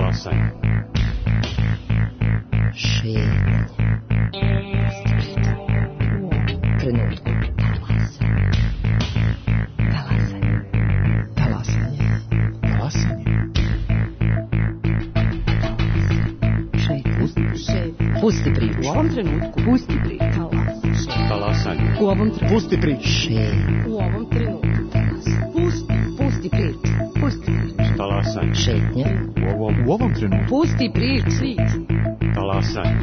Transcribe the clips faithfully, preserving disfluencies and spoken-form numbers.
Talasanje. Šetnje. Trenutku. Talasanje. Talasanje. Talasanje. Pusti priču. U ovom trenutku. Pusti priču. Talasanje. U ovom trenutku. Pusti priču. Šetnje. U ovom trenutku. Pusti. Pusti priču. Pusti priču. Talasanje. Šetnje. U ovom, U ovom trenutku. Pusti priču. talasanje.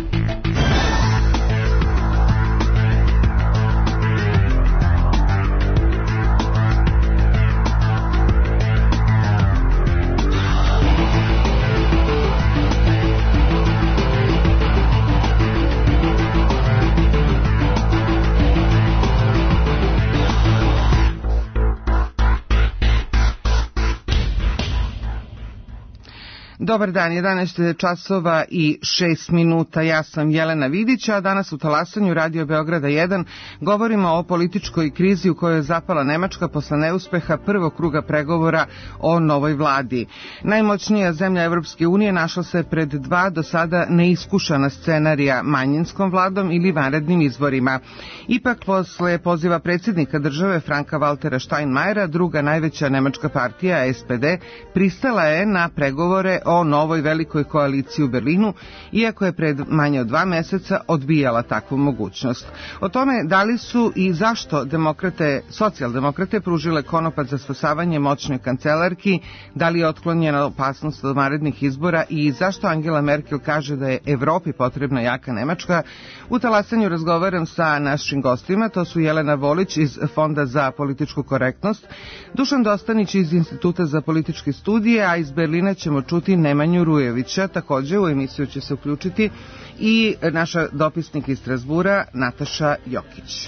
Dobar dan, jedanaest časova i šest minuta, ja sam Jelena Vidić, a danas u Talasanju Radio Beograda jedan govorimo o političkoj krizi u kojoj je zapala Nemačka posle neuspeha prvog kruga pregovora o novoj vladi. Najmoćnija zemlja Evropske unije našla se pred dva do sada neiskušana scenarija, manjinskom vladom ili vanrednim izborima. Ipak posle poziva predsjednika države Franka Valtera Steinmeiera, druga najveća nemačka partija S P D pristala je na pregovore o novoj velikoj koaliciji u Berlinu, iako je pred manje od dva meseca odbijala takvu mogućnost. O tome da li su i zašto demokrate, socijaldemokrate pružile konopac za spasavanje moćnoj kancelarki, da li je otklonjena opasnost od vanrednih izbora i zašto Angela Merkel kaže da je Evropi potrebna jaka Nemačka, u Talasanju razgovaram sa našim gostima, to su Jelena Volić iz Fonda za političku korektnost, Dušan Dostanić iz Instituta za političke studije, a iz Berlina ćemo čuti Nemanju Rujevića. Također u emisiju će se uključiti i naša dopisnik iz Strasbura Nataša Jokić.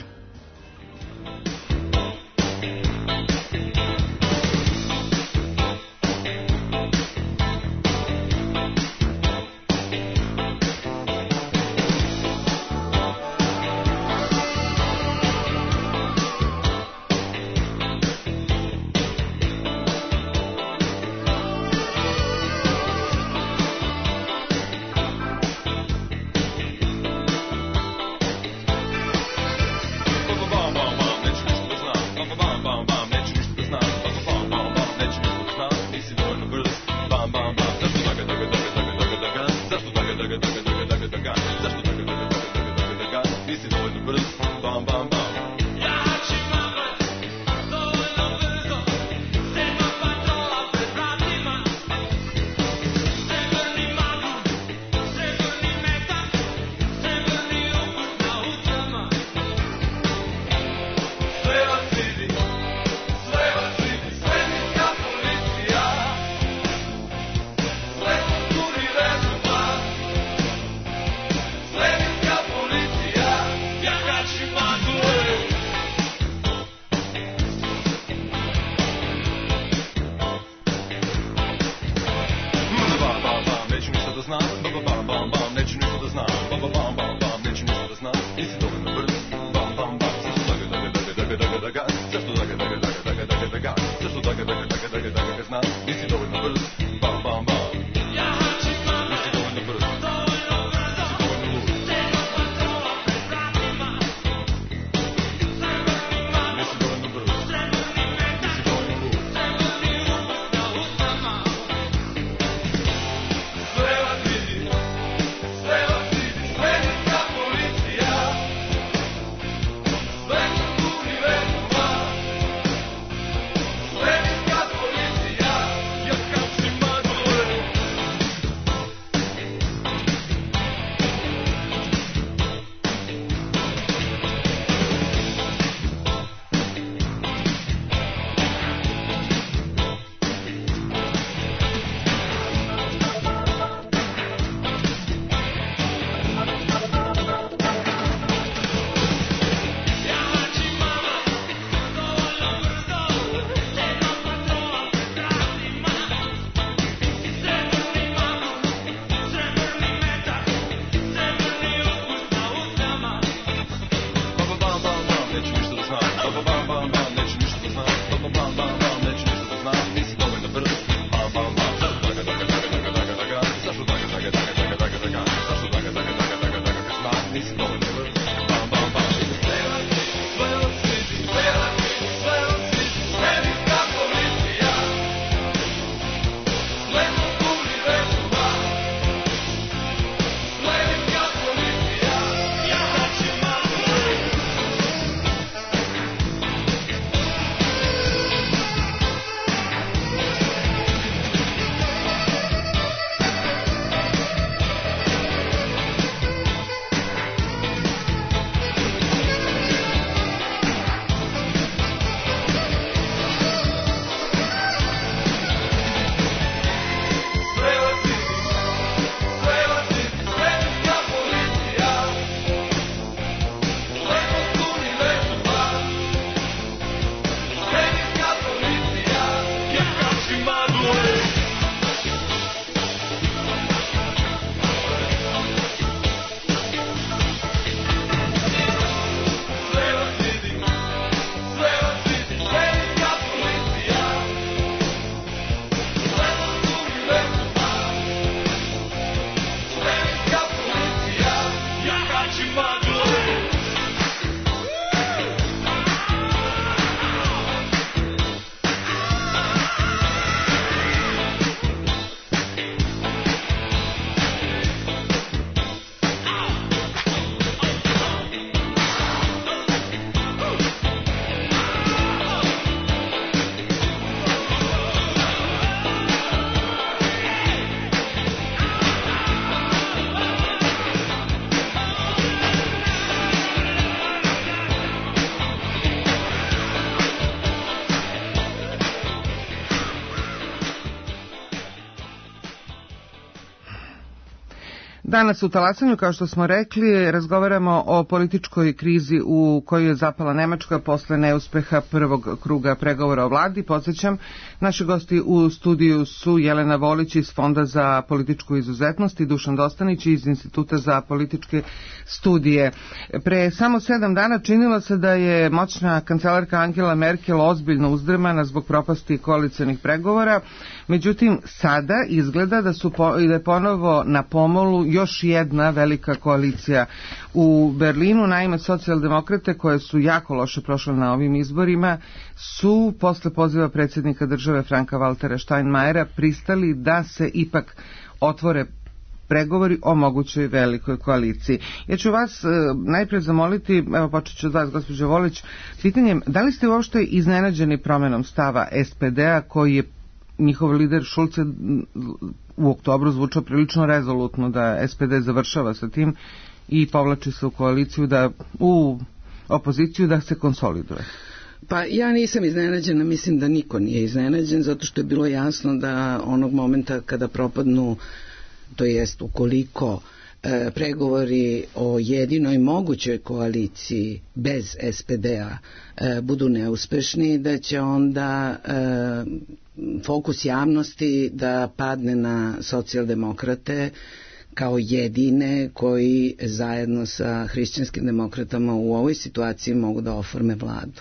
Danas u Talasanju, kao što smo rekli, razgovaramo o političkoj krizi u kojoj je zapala Nemačka posle neuspeha prvog kruga pregovora o vladi. Podsjećam, naši gosti u studiju su Jelena Volić iz Fonda za političku izuzetnost i Dušan Dostanić iz Instituta za političke studije. Pre samo sedam dana činilo se da je moćna kancelarka Angela Merkel ozbiljno uzdrmana zbog propasti koalicionih pregovora. Međutim, sada izgleda da su po, da je ponovo na pomolu još jedna velika koalicija u Berlinu. Naime, socijaldemokrate, koje su jako loše prošle na ovim izborima, su posle poziva predsjednika države Franka Waltera Steinmeiera pristali da se ipak otvore pregovori o mogućoj velikoj koaliciji. Ja ću vas e, najprej zamoliti, evo počet ću od vas, gospođo Volić, pitanjem, da li ste uopšte iznenađeni promenom stava es pe de a koji je njihov lider Schulz u oktobru zvučao prilično rezolutno da es pe de završava sa tim i povlači se u koaliciju, da u opoziciju da se konsoliduje? Pa ja nisam iznenađena, mislim da niko nije iznenađen, zato što je bilo jasno da onog momenta kada propadnu, to jest ukoliko e, pregovori o jedinoj mogućoj koaliciji bez es pe de a e, budu neuspešni, da će onda e, fokus javnosti da padne na socijaldemokrate kao jedine koji zajedno sa hrišćanskim demokratama u ovoj situaciji mogu da oforme vladu.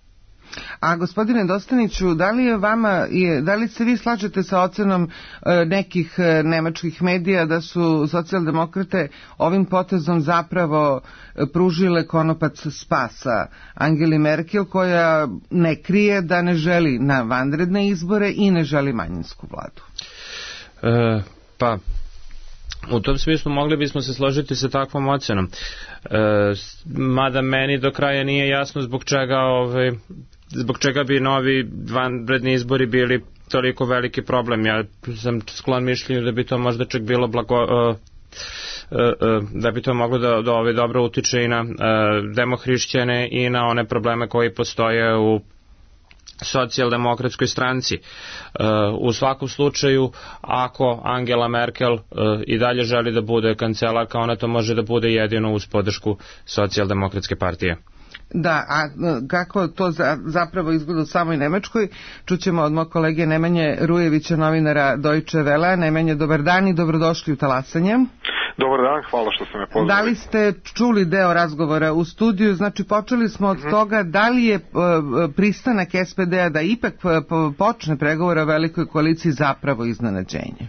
A gospodine Dostaniću, da li je vama, da li se vi slažete sa ocenom nekih nemačkih medija da su socijaldemokrate ovim potezom zapravo pružile konopac spasa Angeli Merkel, koja ne krije da ne želi na vanredne izbore i ne želi manjinsku vladu? E, pa... U tom smislu mogli bismo se složiti sa takvom ocenom. E, mada meni do kraja nije jasno zbog čega, ovaj, zbog čega bi novi vanredni izbori bili toliko veliki problem. Ja sam sklon mišljenju da bi to možda čak bilo blago... E, da bi to moglo da, da ovaj dobro utiče i na e, demohrišćane i na one probleme koji postoje u socijaldemokratskoj stranci. E, u svakom slučaju, ako Angela Merkel e, i dalje želi da bude kancelarka, ona to može da bude jedino uz podršku socijaldemokratske partije. Da, a kako to za, zapravo izgleda u samoj Nemačkoj, čućemo od mog kolege Nemanje Rujevića, novinara Deutsche Welle. Nemanje, dobar dan i dobrodošli u Talasanje. Dobar dan, hvala što ste me pozvali. Da li ste čuli deo razgovora u studiju? Znači, počeli smo od mm-hmm. toga da li je uh, pristanak es pe de a da ipak uh, počne pregovore o velikoj koaliciji zapravo iznenađenje?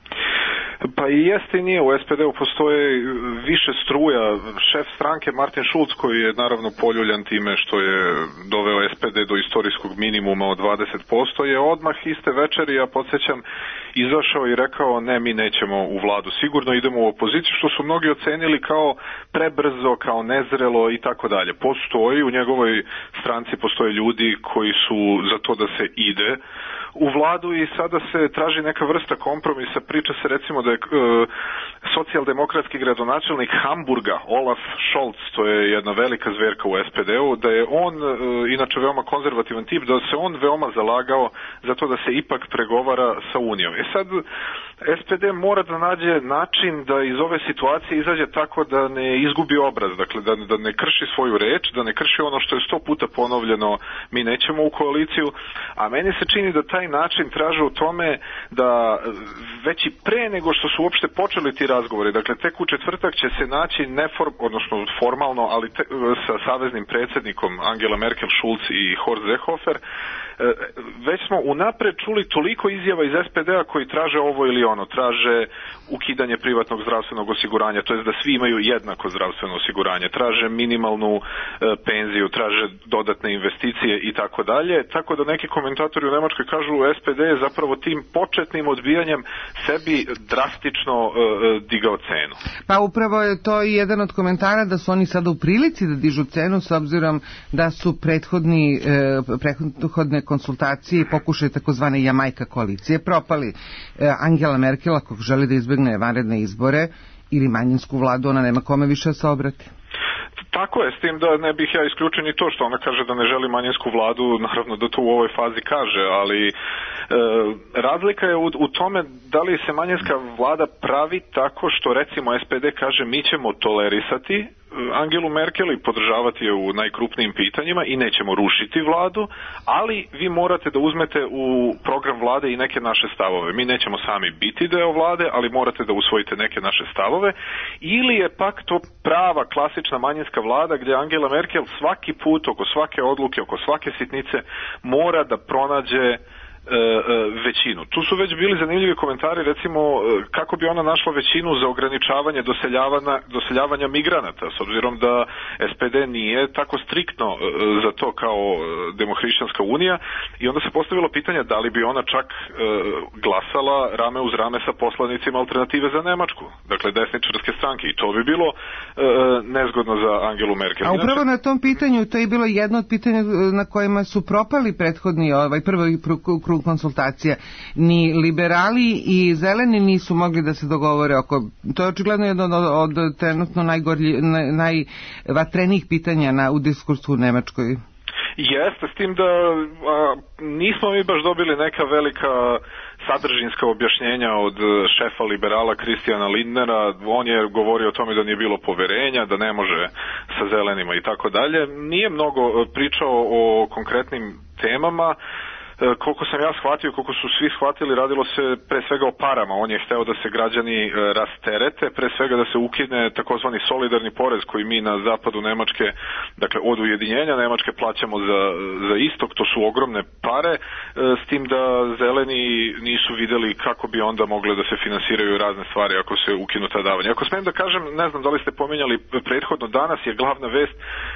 Pa i jeste i nije. U es pe de u postoje više struja. Šef stranke Martin Schulz, koji je naravno poljuljan time što je doveo es pe de do istorijskog minimuma od dvadeset posto, je odmah iste večeri, ja podsjećam, izašao i rekao ne, mi nećemo u vladu, sigurno idemo u opoziciju, što su mnogi ocenili kao prebrzo, kao nezrelo i tako dalje. Postoji, u njegovoj stranci postoje ljudi koji su za to da se ide u vladu i sada se traži neka vrsta kompromisa. Priča se recimo da je e, socijaldemokratski gradonačelnik Hamburga, Olaf Scholz, to je jedna velika zverka u es pe de u, da je on, e, inače veoma konzervativan tip, da se on veoma zalagao za to da se ipak pregovara sa Unijom. I sad es pe de mora da nađe način da iz ove situacije izađe tako da ne izgubi obraz, dakle da, da ne krši svoju reč, da ne krši ono što je sto puta ponovljeno, mi nećemo u koaliciju, a meni se čini da taj način traže u tome da već i pre nego što su uopšte počeli ti razgovori, dakle tek u četvrtak će se naći neform, odnosno formalno, ali te, sa saveznim predsjednikom Angela Merkel, Schulz i Horst Seehofer, već smo unapred čuli toliko izjava iz es pe de a koji traže ovo ili ono, traže ukidanje privatnog zdravstvenog osiguranja, to jest da svi imaju jednako zdravstveno osiguranje, traže minimalnu e, penziju, traže dodatne investicije i tako dalje, tako da neki komentatori u Nemačkoj kažu es pe de je zapravo tim početnim odbijanjem sebi drastično e, digao cenu. Pa upravo je to i jedan od komentara da su oni sada u prilici da dižu cenu s obzirom da su prethodni e, prethodne konsultacije i pokušaj takozvane Jamajka koalicije propali. Angela Merkel, ako želi da izbegne vanredne izbore ili manjinsku vladu, ona nema kome više da se obrati. Tako je, s tim da ne bih ja isključio ni to što ona kaže da ne želi manjinsku vladu, naravno da to u ovoj fazi kaže, ali e, razlika je u, u tome da li se manjinska vlada pravi tako što recimo S P D kaže mi ćemo tolerisati Angelu Merkel i podržavati je u najkrupnijim pitanjima i nećemo rušiti vladu, ali vi morate da uzmete u program vlade i neke naše stavove. Mi nećemo sami biti deo vlade, ali morate da usvojite neke naše stavove. Ili je pak to prava klasična manjinska vlada gdje Angela Merkel svaki put oko svake odluke, oko svake sitnice mora da pronađe E, e, većinu. Tu su već bili zanimljivi komentari, recimo kako bi ona našla većinu za ograničavanje doseljavanja, doseljavanja migranata, s obzirom da S P D nije tako striktno e, za to kao Demohrišćanska unija, i onda se postavilo pitanje da li bi ona čak e, glasala rame uz rame sa poslanicima Alternative za Nemačku, dakle desničarske stranke, i to bi bilo e, nezgodno za Angelu Merkel. A upravo na tom pitanju, to je bilo jedno od pitanja na kojima su propali prethodni, ovaj prvi krug konsultacija. Ni liberali i zeleni nisu mogli da se dogovore oko... To je očigledno jedno od, od, od trenutno najgorlji, najvatrenijih pitanja na, u diskursu u Nemačkoj. Jeste, s tim da a, nismo mi baš dobili neka velika sadržinska objašnjenja od šefa liberala Kristijana Lindnera. On je govorio o tome da nije bilo poverenja, da ne može sa zelenima i tako dalje. Nije mnogo pričao o konkretnim temama. Koliko sam ja shvatio, koliko su svi shvatili, radilo se pre svega o parama. On je hteo da se građani rasterete, pre svega da se ukine takozvani solidarni porez koji mi na zapadu Nemačke, dakle od ujedinjenja Nemačke, plaćamo za, za istok. To su ogromne pare, s tim da zeleni nisu videli kako bi onda mogle da se finansiraju razne stvari ako se ukinu ta davanja. Ako smijem da kažem, ne znam da li ste pominjali prethodno, danas je glavna vest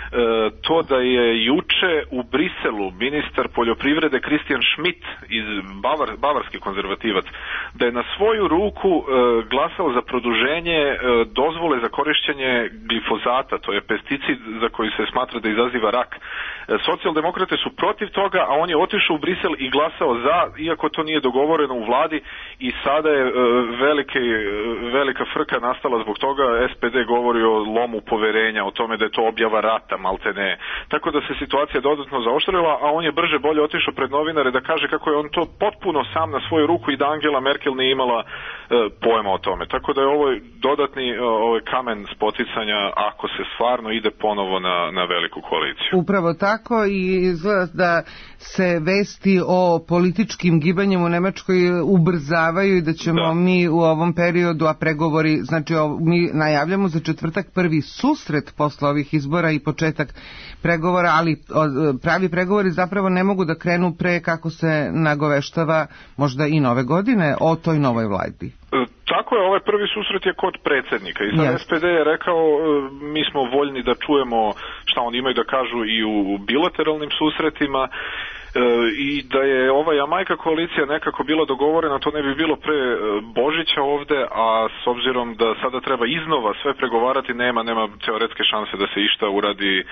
to da je juče u Briselu ministar poljoprivrede Kristijan Schmidt, iz Bavar, bavarski konzervativac, da je na svoju ruku e, glasao za produženje e, dozvole za korišćenje glifozata, to je pesticid za koji se smatra da izaziva rak. E, socijaldemokrate su protiv toga, a on je otišao u Brisel i glasao za, iako to nije dogovoreno u vladi, i sada je e, velike, velika frka nastala zbog toga. S P D govori o lomu poverenja, o tome da je to objava rata, malte ne. Tako da se situacija dodatno zaoštrila, a on je brže bolje otišao pred novinare da kaže kako je on to potpuno sam na svoju ruku i da Angela Merkel nije imala e, pojma o tome. Tako da je ovo dodatni e, ovaj kamen spoticanja ako se stvarno ide ponovo na, na veliku koaliciju. Upravo tako, i izgleda da se vesti o političkim gibanjem u Nemačkoj ubrzavaju i da ćemo da. mi u ovom periodu, a pregovori, znači mi najavljamo za četvrtak prvi susret posle ovih izbora i početak pregovora, ali pravi pregovori zapravo ne mogu da krenu pre, kako se nagoveštava, možda i nove godine o toj novoj vladi. Tako je, ovaj prvi susret je kod predsjednika i sad yes. S P D je rekao mi smo voljni da čujemo šta oni imaju da kažu i u bilateralnim susretima. I da je ova Jamajka koalicija nekako bila dogovorena, to ne bi bilo pre Božića ovde, a s obzirom da sada treba iznova sve pregovarati, nema nema teoretske šanse da se išta uradi uh,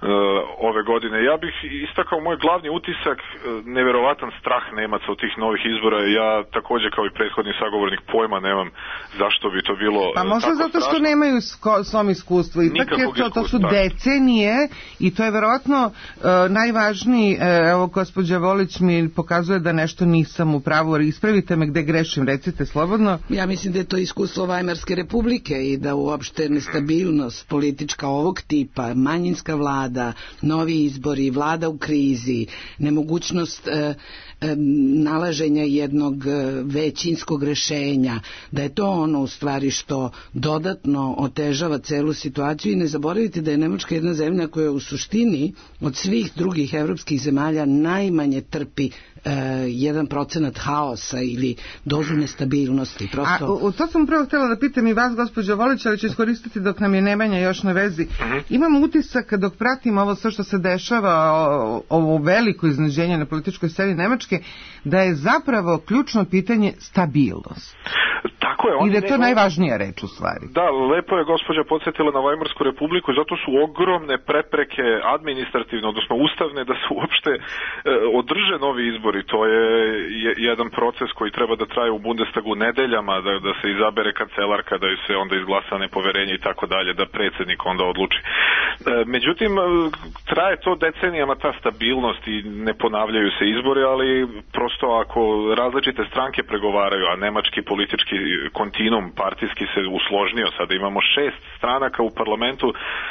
ove godine. Ja bih istakao moj glavni utisak, neverovatan strah Nemaca od tih novih izbora. Ja također kao i prethodni sagovornik pojma nemam zašto bi to bilo pa možda zato što strašno. Nemaju sko, svom iskustvu. Ipak je to, to su decenije i to je verovatno uh, najvažniji, uh, evo gospođa Volić mi pokazuje da nešto nisam u pravu, ispravite me gde grešim, recite slobodno. Ja mislim da je to iskustvo Vajmarske republike i da uopšte nestabilnost politička ovog tipa, manjinska vlada, novi izbori, vlada u krizi, nemogućnost e, e, nalaženja jednog većinskog rešenja, da je to ono u stvari što dodatno otežava celu situaciju. I ne zaboravite da je Nemačka jedna zemlja koja u suštini od svih drugih evropskih zemalja najmanje trpi jedan procenat haosa ili dozu nestabilnosti. Prosto... A u to sam prvo htjela da pitam i vas, gospođo Volić, ali ću iskoristiti dok nam je Nemanja još na vezi. Uh-huh. Imam utisak dok pratim ovo sve što se dešava, ovo veliko iznenađenje na političkoj sceni Nemačke, da je zapravo ključno pitanje stabilnost. Tako je, i da je to ne... najvažnija reč u stvari. Da, lepo je gospođa podsjetila na Vajmarsku republiku i zato su ogromne prepreke administrativne, odnosno ustavne, da se uopšte e, održe novi izbori. To je, je jedan proces koji treba da traje u Bundestagu nedeljama, da, da se izabere kancelarka, da ju se onda izglasa nepoverenje i tako dalje, da predsjednik onda odluči. Međutim, traje to decenijama ta stabilnost i ne ponavljaju se izbori, ali prosto ako različite stranke pregovaraju, a nemački politički kontinuum partijski se usložnio, sada imamo šest stranaka u parlamentu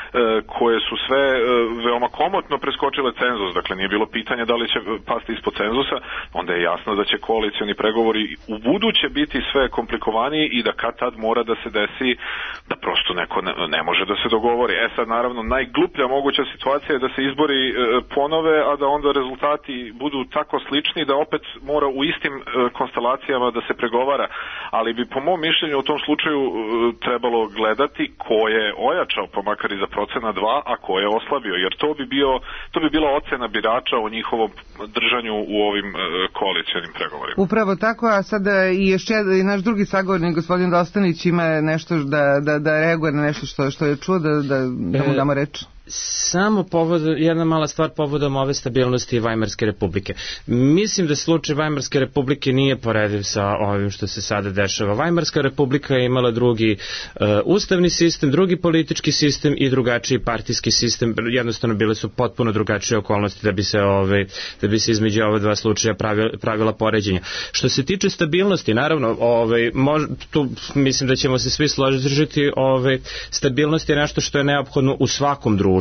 koje su sve veoma komotno preskočile cenzus, dakle nije bilo pitanja da li će pasti ispod cenzusa, onda je jasno da će koalicioni pregovori u buduće biti sve komplikovaniji i da kad tad mora da se desi da prosto neko ne, ne može da se dogovori. E sad naravno najgluplja moguća situacija je da se izbori e, ponove, a da onda rezultati budu tako slični da opet mora u istim e, konstelacijama da se pregovara, ali bi po mom mišljenju u tom slučaju e, trebalo gledati ko je ojačao, pa makar i za procena dva, a ko je oslabio, jer to bi bio to bi bila ocena birača o njihovom držanju u ovim e, koalicionim pregovorima. Upravo tako, a sada i još jedan, i naš drugi sagovornik, gospodin Dostanić, ima nešto da, da, da reaguje na nešto što, što je čuo, da, da, da mu damo reč. Samo povod, jedna mala stvar povodom ove stabilnosti Vajmarske republike. Mislim da slučaj Vajmarske republike nije porediv sa ovim što se sada dešava. Vajmarska republika je imala drugi uh, ustavni sistem, drugi politički sistem i drugačiji partijski sistem. Jednostavno bile su potpuno drugačije okolnosti da bi se, ove, da bi se između ova dva slučaja pravila, pravila poređenja. Što se tiče stabilnosti, naravno, ove, mož, tu mislim da ćemo se svi složiti, ove, stabilnost je nešto što je neophodno u svakom društvu.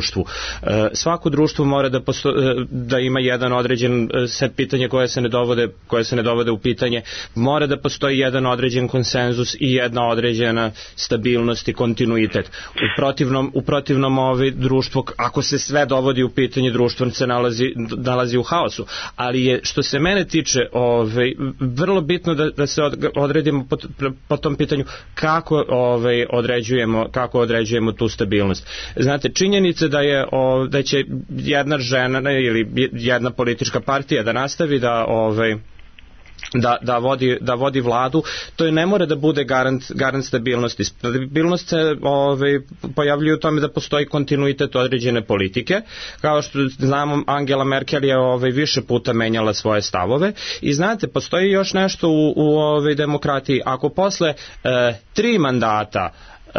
Svako društvo mora da, posto, da ima jedan određen set pitanja koje se ne dovode, koje se ne dovode u pitanje, mora da postoji jedan određen konsenzus i jedna određena stabilnost i kontinuitet. U protivnom, u protivnom ovaj društvo, ako se sve dovodi u pitanje, društvo se nalazi, nalazi u haosu. Ali je, što se mene tiče, ovaj, vrlo bitno da, da se odredimo po, po tom pitanju kako ovaj, određujemo, kako određujemo tu stabilnost. Znate, činjenica da je o, da će jedna žena ili jedna politička partija da nastavi da ovaj Da, da, vodi, da vodi vladu, to je ne mora da bude garant, garant stabilnosti. Stabilnost se ovaj, pojavljuje u tome da postoji kontinuitet određene politike. Kao što znamo, Angela Merkel je ovaj, više puta menjala svoje stavove i znate, postoji još nešto u, u ovaj, demokratiji. Ako posle eh, tri mandata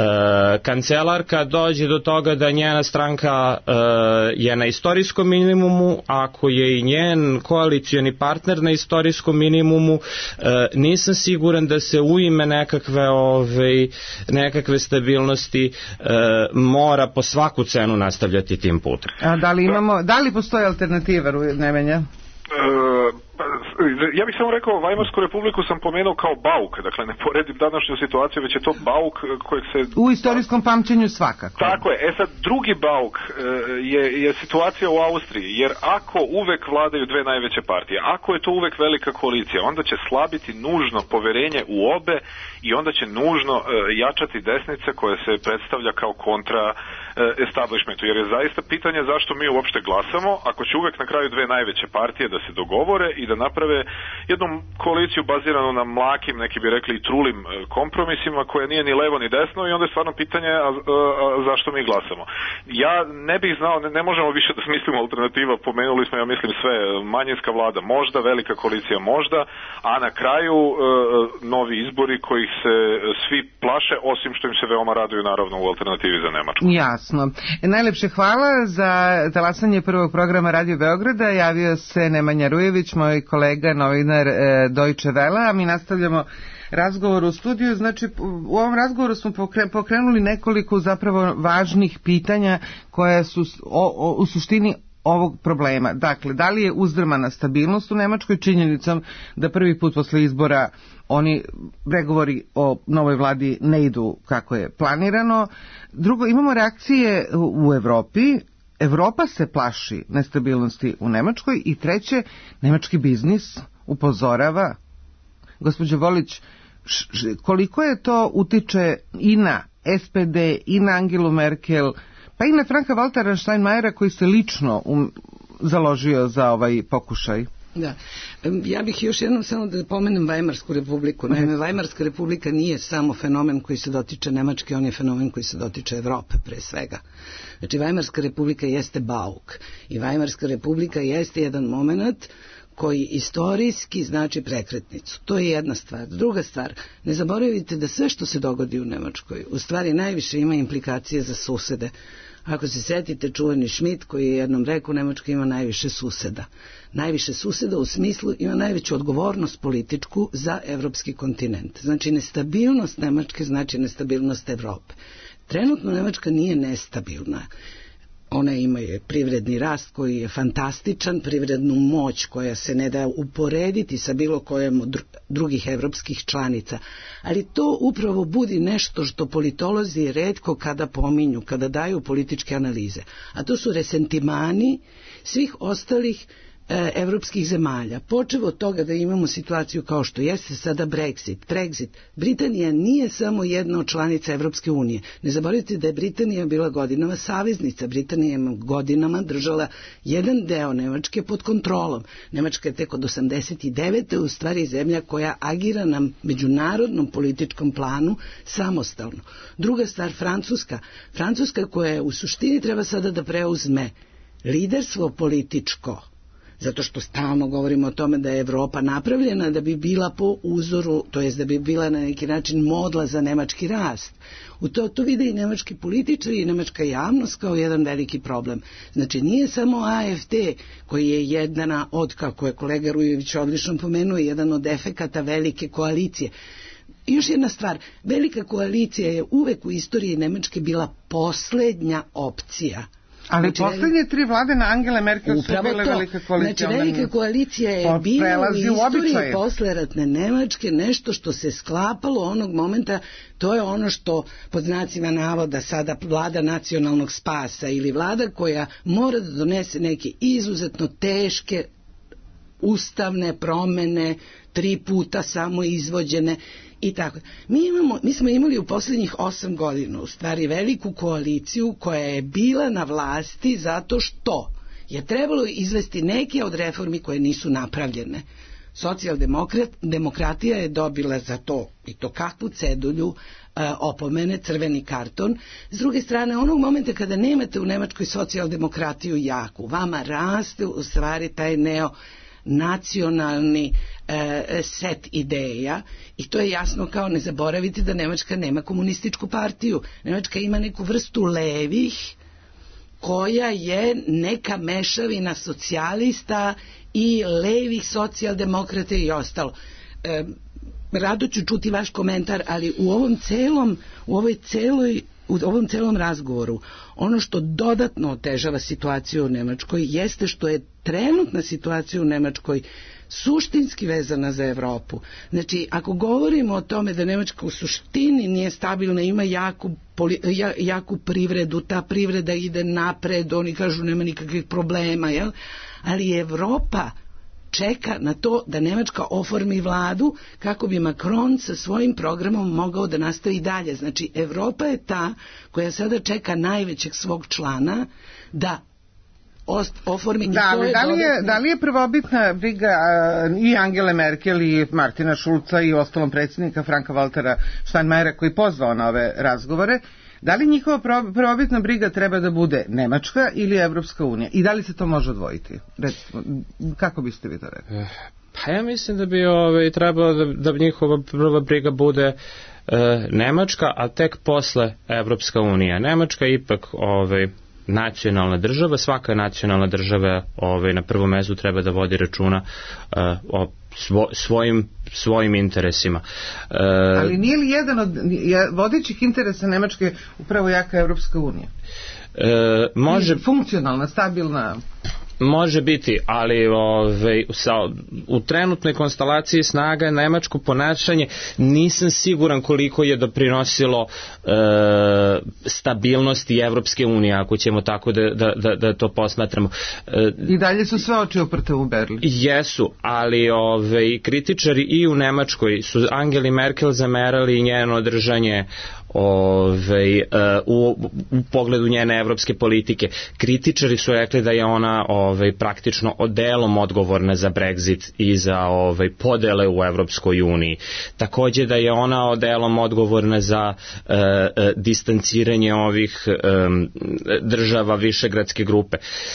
E, kancelarka dođe do toga da njena stranka e, je na istorijskom minimumu, ako je i njen koalicioni partner na istorijskom minimumu, e, nisam siguran da se u ime nekakve, ove, nekakve stabilnosti e, mora po svaku cenu nastavljati tim putem. A da li imamo, da li postoji alternativa, Nevenja? Ja bih samo rekao, Vajmarsku republiku sam pomenuo kao bauk, dakle ne poredim današnju situaciju, već je to bauk kojeg se... U istorijskom pamćenju svakako. Tako je, e sad drugi bauk je, je situacija u Austriji, jer ako uvek vladaju dve najveće partije, ako je to uvek velika koalicija, onda će slabiti nužno poverenje u obe i onda će nužno jačati desnica koja se predstavlja kao kontra establishmentu, jer je zaista pitanje zašto mi uopšte glasamo, ako će uvek na kraju dve najveće partije da se dogovore i da naprave jednu koaliciju baziranu na mlakim, neki bi rekli i trulim kompromisima, koja nije ni levo ni desno, i onda je stvarno pitanje a, a, a zašto mi glasamo. Ja ne bih znao, ne, ne možemo više da smislimo alternativa, pomenuli smo, ja mislim, sve, manjinska vlada možda, velika koalicija možda, a na kraju e, novi izbori kojih se svi plaše, osim što im se veoma raduju naravno u alternativi za Nemačku. Jasno. Najlepše hvala za talasanje prvog programa Radio Beograda. Javio se Nemanja Rujević, moj kolega, novinar e, Deutsche Welle, a mi nastavljamo razgovor u studiju. Znači, u ovom razgovoru smo pokrenuli nekoliko zapravo važnih pitanja koja su o, o, u suštini ovog problema. Dakle, da li je uzdrmana stabilnost u Nemačkoj činjenicom da prvi put posle izbora oni pregovori o novoj vladi ne idu kako je planirano. Drugo, imamo reakcije u Evropi. Evropa se plaši nestabilnosti u Nemačkoj. I treće, nemački biznis upozorava. Gospođo Volić, koliko je to utiče i na S P D, i na Angelu Merkel, pa i na Franka Waltera Steinmeiera koji se lično um, založio za ovaj pokušaj? Da, ja bih još jednom samo da pomenem Vajmarsku republiku. Naime, Vajmarska republika nije samo fenomen koji se dotiče Nemačke, on je fenomen koji se dotiče Evrope pre svega. Znači, Vajmarska republika jeste bauk i Vajmarska republika jeste jedan moment koji istorijski znači prekretnicu. To je jedna stvar. Druga stvar, ne zaboravite da sve što se dogodi u Nemačkoj u stvari najviše ima implikacije za susede, Ako se setite čuveni Schmidt koji je jednom rekao, Nemačka ima najviše suseda. Najviše suseda u smislu ima najveću odgovornost političku za evropski kontinent. Znači nestabilnost Nemačke znači nestabilnost Evrope. Trenutno Nemačka nije nestabilna. Ona ima je privredni rast koji je fantastičan, privrednu moć koja se ne da uporediti sa bilo kojom od drugih evropskih članica. Ali to upravo budi nešto što politolozi retko kada pominju, kada daju političke analize. A to su resentimani svih ostalih evropskih zemalja. Počevo od toga da imamo situaciju kao što jeste sada Brexit. Brexit. Britanija nije samo jedna od članica Evropske unije. Ne zaboravite da je Britanija bila godinama saveznica. Britanija je godinama držala jedan deo Nemačke pod kontrolom. Nemačka je tek od osamdeset devete u stvari zemlja koja agira na međunarodnom političkom planu samostalno. Druga stvar, Francuska. Francuska koja u suštini treba sada da preuzme liderstvo političko, zato što stalno govorimo o tome da je Evropa napravljena da bi bila po uzoru, to jest da bi bila na neki način modla za nemački rast. U to, to vide i nemački političari i nemačka javnost kao jedan veliki problem. Znači nije samo A F D koji je jedna od, kako je kolega Rujević odlično pomenuo, jedan od efekata velike koalicije. I još jedna stvar, velika koalicija je uvek u istoriji Nemačke bila poslednja opcija. Ali znači, poslednje tri vlade na Angele Merkel su bile to. velika koalicija. Znači velika koalicija je bila u istoriji posleratne Nemačke nešto što se sklapalo onog momenta, to je ono što pod znacima navoda sada vlada nacionalnog spasa ili vlada koja mora da donese neke izuzetno teške ustavne promene, tri puta samo izvođene i tako. Mi, imamo, mi smo imali u posljednjih osam godina u stvari veliku koaliciju koja je bila na vlasti zato što je trebalo izvesti neke od reformi koje nisu napravljene. Socijaldemokratija je dobila za to i to kakvu cedulju, e, opomene, crveni karton. S druge strane, onog momenta kada nemate u Nemačkoj socijaldemokratiju jaku, vama raste u stvari taj neo nacionalni e, set ideja i to je jasno kao ne zaboraviti da Nemačka nema komunističku partiju. Nemačka ima neku vrstu levih koja je neka mešavina socijalista i levih socijaldemokrata i ostalo. E, rado ću čuti vaš komentar, ali u ovom celom, u ovoj celoj u ovom celom razgovoru ono što dodatno otežava situaciju u Nemačkoj jeste što je trenutna situacija u Nemačkoj suštinski vezana za Evropu. Znači, ako govorimo o tome da Nemačka u suštini nije stabilna, ima jaku, jaku privredu, ta privreda ide napred, oni kažu nema nikakvih problema, jel? Ali Evropa čeka na to da Nemačka oformi vladu kako bi Macron sa svojim programom mogao da nastavi dalje. Znači, Evropa je ta koja sada čeka najvećeg svog člana da oformi da, i to je da li je, dodatno... da li je prvobitna briga uh, i Angele Merkel i Martina Schulza i ostalom predsjednika Franka Waltera Steinmeiera koji pozvao na ove razgovore, da li njihova prvobitna briga treba da bude Nemačka ili Evropska unija? I da li se to može odvojiti? Recimo, kako biste vi to rekli? Pa ja mislim da bi ovaj, trebalo da, da njihova prva briga bude e, Nemačka, a tek posle Evropska unija. Nemačka je ipak ovaj, nacionalna država, svaka nacionalna država ovaj, na prvom mestu treba da vodi računa e, o Svo, svojim, svojim interesima. E, Ali nije li jedan od vodećih interesa Nemačke upravo jaka Evropska unija? E, može, funkcionalna, stabilna... Može biti, ali ove, sa, u trenutnoj konstelaciji snaga nemačko ponašanje nisam siguran koliko je doprinosilo e, stabilnosti Evropske unije, ako ćemo tako da, da, da, da to posmatramo. E, I dalje su sve oči uprte u Berlin. Jesu, ali ove, kritičari i u Nemačkoj su Angeli Merkel zamerali njeno držanje Ove, u, u pogledu njene evropske politike. Kritičari su rekli da je ona ove, praktično delom odgovorna za Brexit i za ove, podele u Evropskoj uniji. Takođe da je ona delom odgovorna za e, e, distanciranje ovih e, država višegradske grupe.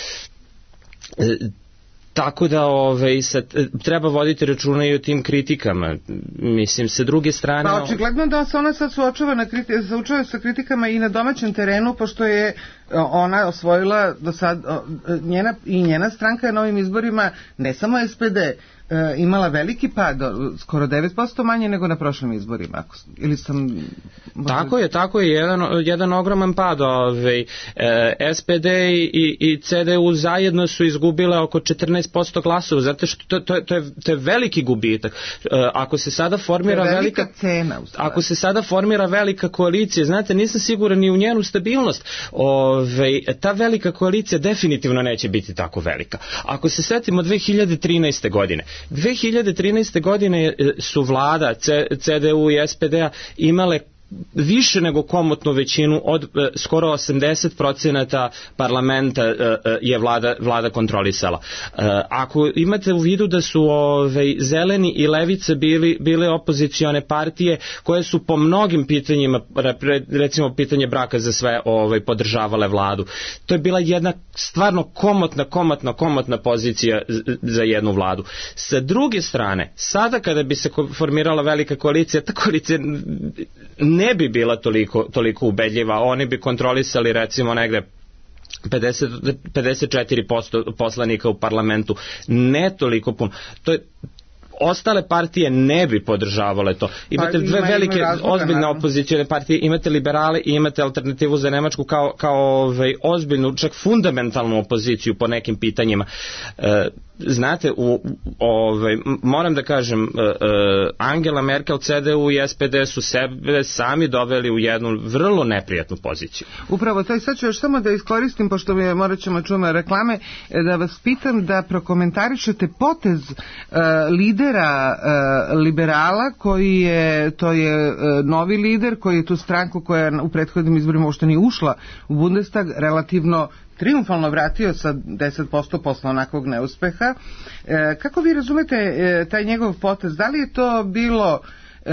E, Tako da ovaj, sad, treba voditi računa i o tim kritikama. Mislim, sa druge strane... Pa očigledno da se ona sad suočava, na kriti, suočava sa kritikama i na domaćem terenu, pošto je ona osvojila do sad, njena, i njena stranka je na ovim izborima, ne samo S P D, imala veliki pad, skoro devet posto manje nego na prošlim izborima. Ako, ili sam... Tako je, tako je, jedan, jedan ogroman pad. Ovaj, S P D i, i C D U zajedno su izgubile oko četrnaest posto glasova, zato što to, to, to, je, to je veliki gubitak. Ako se sada formira velika velika cena, ako se sada formira velika koalicija, znate, nisam siguran ni u njenu stabilnost. Ovaj, ta velika koalicija definitivno neće biti tako velika. Ako se setimo dve hiljade trinaeste. godine, dve hiljade trinaeste. godine su vlada C D U i S P D-a imale više nego komotnu većinu, od e, skoro osamdeset procenata parlamenta e, e, je vlada, vlada kontrolisala. E, ako imate u vidu da su ove, zeleni i levica bili, bile opozicione partije koje su po mnogim pitanjima, recimo pitanje braka za sve, ove, podržavale vladu, to je bila jedna stvarno komotna, komotna, komotna pozicija za jednu vladu. Sa druge strane, sada kada bi se formirala velika koalicija, ta koalicija ne bi bila toliko, toliko ubedljiva, oni bi kontrolisali recimo negde pedeset, pedeset četiri posto poslanika u parlamentu, ne toliko puno. To je, ostale partije ne bi podržavale to. Imate pa, dve ima, velike ima razloga, ozbiljne naravno. Opozicijone partije, imate liberale i imate Alternativu za Nemačku kao, kao ovaj, ozbiljnu, čak fundamentalnu opoziciju po nekim pitanjima. E, znate, u, ovaj, moram da kažem, Angela Merkel, C D U i S P D su sebe sami doveli u jednu vrlo neprijatnu poziciju. Upravo to, i sad ću još samo da iskoristim, pošto mi morat ćemo čujemo reklame, da vas pitam da prokomentarišete potez uh, lidera uh, liberala, koji je, to je uh, novi lider, koji je tu stranku koja u prethodnim izborima uopšte nije ušla u Bundestag, relativno triumfalno vratio sa deset posto posle onakvog neuspeha. E, kako vi razumete e, taj njegov potez? Da li je to bilo e,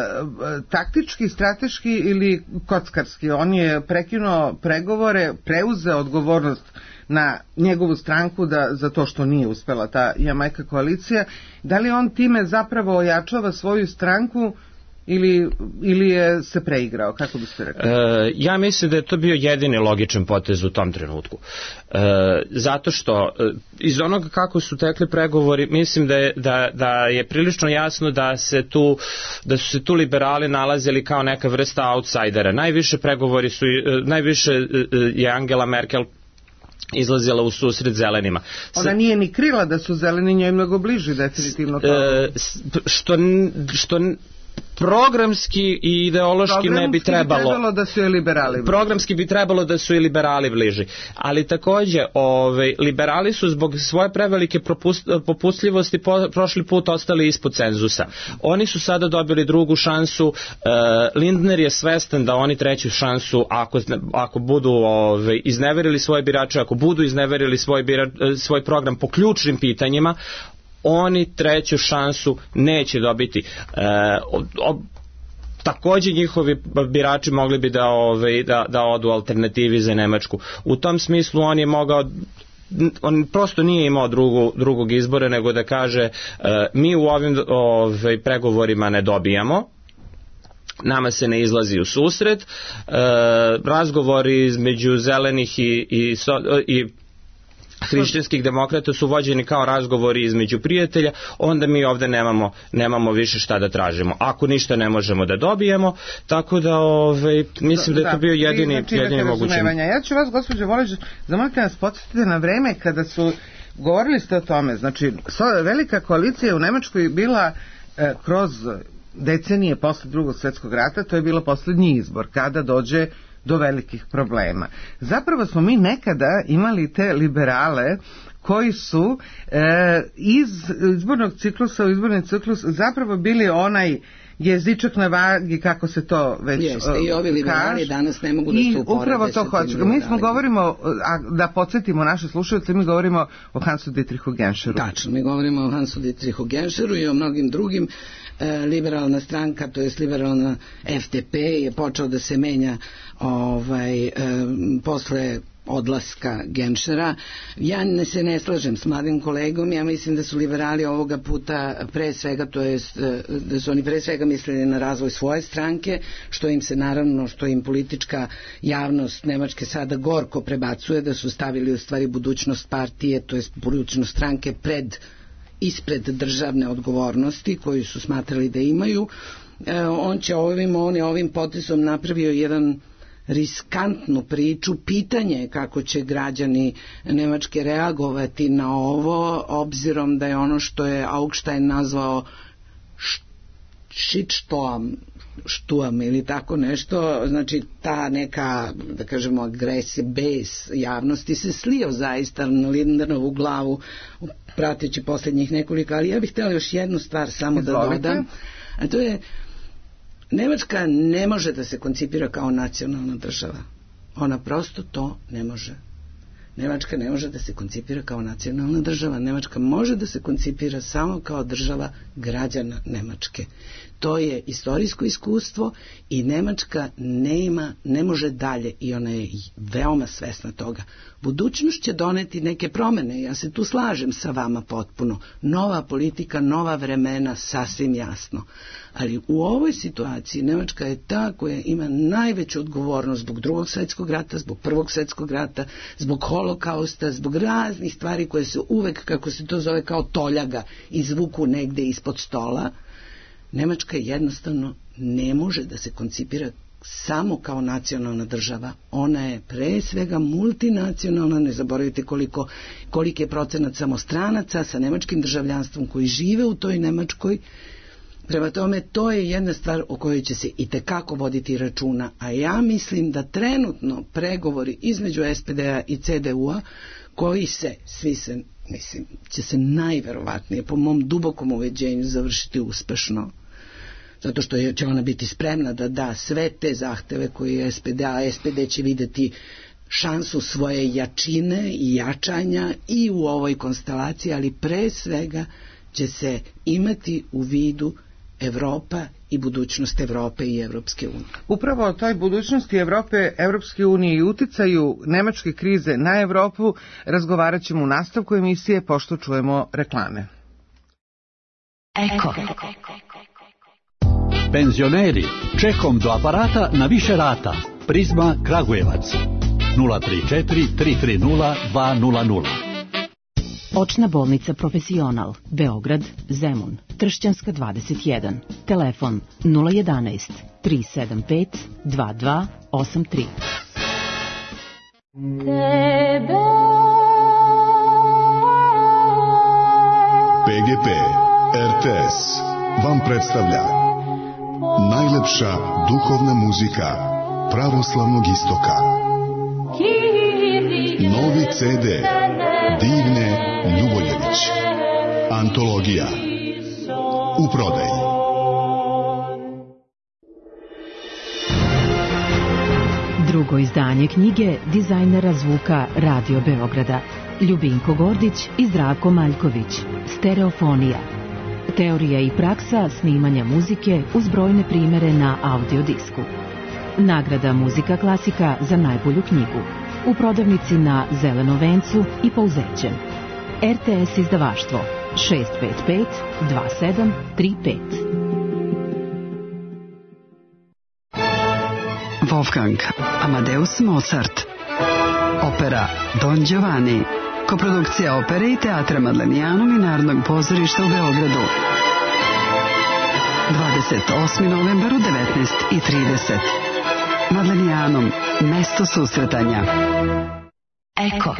taktički, strateški ili kockarski? On je prekinuo pregovore, preuzeo odgovornost na njegovu stranku da, za to što nije uspela ta Jamajka koalicija. Da li on time zapravo ojačava svoju stranku ili, ili je se preigrao, kako biste rekli? E, ja mislim da je to bio jedini logičan potez u tom trenutku. E, zato što e, iz onoga kako su tekli pregovori, mislim da je, da, da je prilično jasno da se tu da su se tu liberali nalazili kao neka vrsta outsidera. Najviše pregovori su, e, najviše e, je Angela Merkel izlazila u susret zelenima. Ona nije ni krila da su zeleni njoj mnogo bliži, definitivno. E, što, što programski i ideološki programski ne bi trebalo, bi trebalo da su i liberali bliži. Programski bi trebalo da su i liberali bliži. Ali takođe, ovaj, liberali su zbog svoje prevelike propust, popustljivosti po, prošli put ostali ispod cenzusa. Oni su sada dobili drugu šansu. Uh, Lindner je svestan da oni treću šansu, ako, ako budu ovaj, izneverili svoje birače, ako budu izneverili svoj, birač, svoj program po ključnim pitanjima, oni treću šansu neće dobiti. E, o, o, takođe njihovi birači mogli bi da, ove, da, da odu Alternativi za Nemačku. U tom smislu on je mogao, on prosto nije imao drugu, drugog izbora nego da kaže e, mi u ovim ove, pregovorima ne dobijamo, nama se ne izlazi u susret, e, razgovori između zelenih i, i, so, i hrišćanskih demokrata su vođeni kao razgovori između prijatelja, onda mi ovde nemamo, nemamo više šta da tražimo. Ako ništa ne možemo da dobijemo, tako da ove, mislim da je to bio jedini, znači, jedini mogući. Ja ću vas, gospođo Volić, zamolite nas podsjetite na vreme kada su, govorili ste o tome, znači velika koalicija u Nemačkoj bila e, kroz decenije posle Drugog svjetskog rata, to je bilo poslednji izbor, kada dođe do velikih problema. Zapravo smo mi nekada imali te liberale koji su e, iz izbornog ciklusa u izborni ciklus zapravo bili onaj jezičak na vagi, kako se to već jeste, i ovi liberali kaž, danas ne mogu da se uporede. I upravo to hoćemo. Mi smo govorimo, a da podsjetimo naše slušalce, mi govorimo o Hansu Dietrichu Genscheru. Tačno, mi govorimo o Hansu Dietrichu Genscheru i o mnogim drugim. E, liberalna stranka, to je liberalna F D P je počeo da se menja ovaj, e, posle odlaska Genšera. Ja ne se ne slažem s mladim kolegom, ja mislim da su liberali ovoga puta pre svega, to jest da su oni pre svega mislili na razvoj svoje stranke, što im se naravno, što im politička javnost Nemačke sada gorko prebacuje, da su stavili u stvari budućnost partije, to jest budućnost stranke pred, ispred državne odgovornosti koju su smatrali da imaju. E, on će ovim, on je ovim potezom napravio jedan riskantnu priču. Pitanje je kako će građani Nemačke reagovati na ovo, obzirom da je ono što je Augstein nazvao shitstorm, štuam ili tako nešto, znači ta neka, da kažemo, agresija, bes javnosti se slio zaista na Linderovu glavu prateći posljednjih nekoliko, ali ja bih htjela još jednu stvar samo da dodam, a to je Nemačka ne može da se koncipira kao nacionalna država. Ona prosto to ne može. Nemačka ne može da se koncipira kao nacionalna država. Nemačka može da se koncipira samo kao država građana Nemačke. To je istorijsko iskustvo i Nemačka nema, ne može dalje i ona je veoma svesna toga. Budućnost će doneti neke promene, ja se tu slažem sa vama potpuno. Nova politika, nova vremena, sasvim jasno. Ali u ovoj situaciji Nemačka je ta koja ima najveću odgovornost zbog drugog svjetskog rata, zbog prvog svjetskog rata, zbog holokausta, zbog raznih stvari koje se uvek, kako se to zove, kao toljaga izvuku negde ispod stola. Nemačka jednostavno ne može da se koncipira samo kao nacionalna država. Ona je pre svega multinacionalna, ne zaboravite koliko, koliko je procenat samostranaca sa nemačkim državljanstvom koji žive u toj Nemačkoj. Prema tome, to je jedna stvar o kojoj će se itekako voditi računa, a ja mislim da trenutno pregovori između S P D-a i C D U-a, koji se, svi se, mislim, će se najverovatnije, po mom dubokom uveđenju, završiti uspešno, zato što će ona biti spremna da da sve te zahteve koje je S P D, a S P D će vidjeti šansu svoje jačine i jačanja i u ovoj konstelaciji, ali pre svega će se imati u vidu Evropa i budućnost Evrope i Evropske unije. Upravo o toj budućnosti Evrope, Evropske unije i uticaju nemačke krize na Evropu razgovarat ćemo u nastavku emisije, pošto čujemo reklame. Eko. Penzioneri, čekom do aparata na više rata. Prizma Kragujevac nula tri četiri tri tri nula dva nula nula. Očna bolnica Profesional, Beograd, Zemun, Tršćanska dvadeset jedan. Telefon nula jedanaest tri sedam pet dva dva osam tri. P G P R T S vam predstavlja najlepša duhovna muzika pravoslavnog istoka. Novi C D Divne Ljuboljević. Antologija. U prodaji. Drugo izdanje knjige dizajnera zvuka Radio Beograda Ljubinko Gordić i Zdravko Maljković. Stereofonija. Teorija i praksa snimanja muzike uz brojne primere na audiodisku. Nagrada Muzika klasika za najbolju knjigu. U prodavnici na Zelenom vencu i Pouzećem. R T S izdavaštvo šest pet pet dva sedam tri pet. Wolfgang Amadeus Mozart. Opera Don Giovanni. Koprodukcija opere i teatra Madlenijanum i Narodnog pozorišta u Beogradu. dvadeset osmi novembar u devetnaest i trideset. Madlenijanum, mesto susretanja. Eko.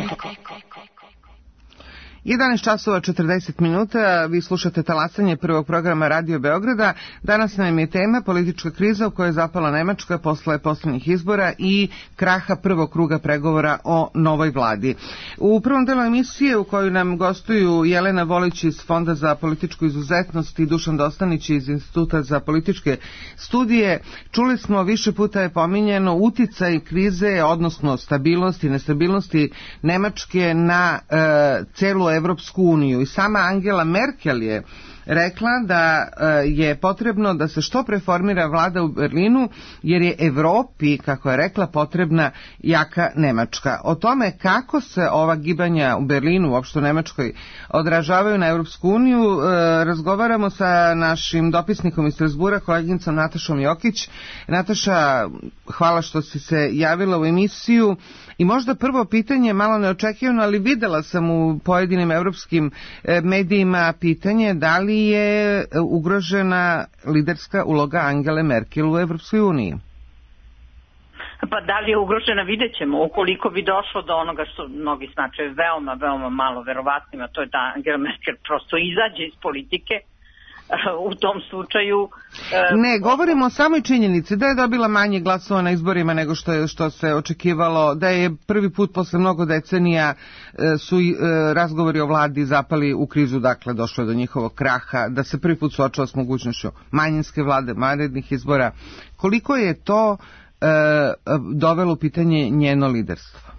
jedanaest časova četrdeset minuta, vi slušate talasanje prvog programa Radio Beograda. Danas nam je tema politička kriza u kojoj je zapala Nemačka posle posljednjih izbora i kraha prvog kruga pregovora o novoj vladi. U prvom delu emisije u kojoj nam gostuju Jelena Volić iz Fonda za političku izuzetnost i Dušan Dostanić iz Instituta za političke studije, čuli smo, više puta je pominjeno, uticaj krize, odnosno stabilnosti i nestabilnosti Nemačke na e, celu Evropsku uniju. I sama Angela Merkel je rekla da je potrebno da se što preformira vlada u Berlinu, jer je Evropi, kako je rekla, potrebna jaka Nemačka. O tome kako se ova gibanja u Berlinu, uopšte u Nemačkoj, odražavaju na Evropsku uniju, razgovaramo sa našim dopisnikom iz Strasbura, koleginicom Natašom Jokić. Nataša, hvala što si se javila u emisiju. I možda prvo pitanje, malo neočekivano, ali videla sam u pojedinim evropskim medijima pitanje da li je ugrožena liderska uloga Angele Merkel u Evropskoj uniji. Pa da li je ugrožena, vidjet ćemo. Ukoliko bi došlo do onoga što mnogi smatraju veoma, veoma malo verovatnim, a to je da Angela Merkel prosto izađe iz politike, u tom slučaju... Ne, govorimo o samoj činjenici da je dobila manje glasova na izborima nego što je, što se očekivalo, da je prvi put posle mnogo decenija su razgovori o vladi zapali u krizu, dakle došlo je do njihovog kraha, da se prvi put suočava s mogućnošću manjinske vlade, vanrednih izbora. Koliko je to e, dovelo u pitanje njeno liderstvo?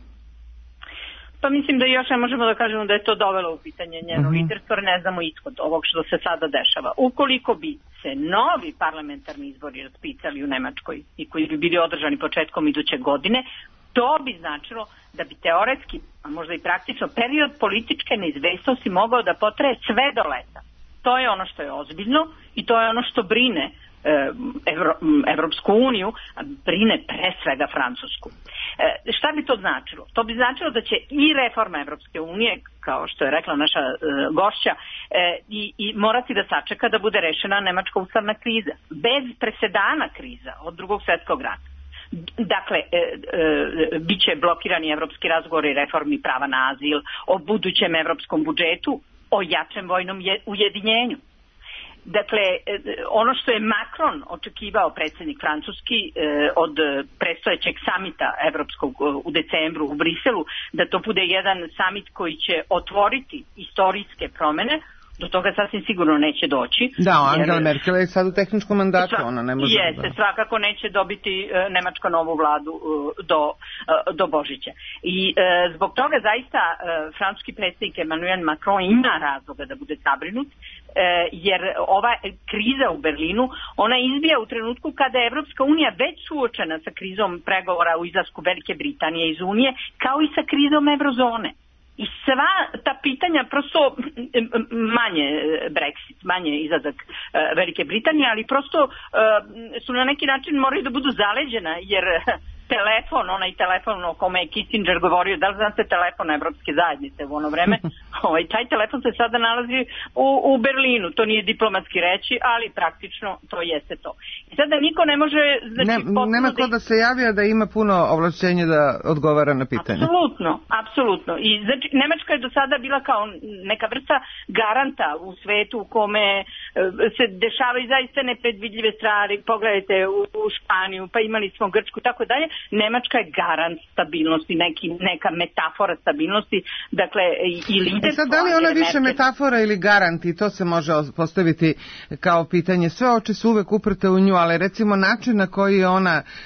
Pa mislim da još ne možemo da kažemo da je to dovelo u pitanje njeno uh-huh. liderstvo, jer ne znamo ishod ovog što se sada dešava. Ukoliko bi se novi parlamentarni izbori raspisali u Nemačkoj i koji bi bili održani početkom iduće godine, to bi značilo da bi teoretski, a možda i praktično, period političke neizvesnosti mogao da potraje sve do leta. To je ono što je ozbiljno i to je ono što brine Evro, Evropsku uniju, brine pre svega Francusku. E, šta bi to značilo? To bi značilo da će i reforma Evropske unije, kao što je rekla naša e, gošća, e, i, i morati da sačeka da bude rešena nemačka ustavna kriza. Bez presedana kriza od drugog svjetskog rata. Dakle, e, e, bit će blokirani evropski razgovori i reformi prava na azil, o budućem evropskom budžetu, o jačem vojnom je, ujedinjenju. Dakle, ono što je Macron očekivao, predsjednik francuski, od predstojećeg samita evropskog u decembru u Briselu, da to bude jedan samit koji će otvoriti istorijske promene, do toga sasvim sigurno neće doći. Da, Angela Merkel je sad u tehničkom mandatu, ona ne može... Jeste, da... svakako neće dobiti Nemačka novu vladu do, do Božića. I e, zbog toga zaista e, francuski predsjednik Emmanuel Macron ima razloga da bude zabrinut, e, jer ova kriza u Berlinu, ona izbija u trenutku kada je Evropska unija već suočena sa krizom pregovora u izlasku Velike Britanije iz Unije, kao i sa krizom eurozone. I sva ta pitanja, prosto manje Brexit, manje izlazak uh, Velike Britanije, ali prosto uh, su na neki način moraju da budu zaleđena, jer telefon, onaj telefon o kome je Kissinger govorio, da li znate telefon Evropske zajednice u ono vreme, ovaj, taj telefon se sada nalazi u, u Berlinu, to nije diplomatski reći, ali praktično to jeste to. I sada niko ne može... Znači, ne, nema ko da se javlja da ima puno ovlašćenja da odgovara na pitanje. Apsolutno, apsolutno. I znači, Nemačka je do sada bila kao neka vrsta garanta u svetu u kome e, se dešavaju zaista nepredvidljive stvari, pogledajte u, u Španiju, pa imali smo Grčku i tako dalje. Nemačka je garant stabilnosti, neki, neka metafora stabilnosti, dakle i liderstvo. E sad, da li ona više metafora ili garant, i to se može postaviti kao pitanje. Sve oči su uvek uprte u nju, ali recimo način na koji ona e,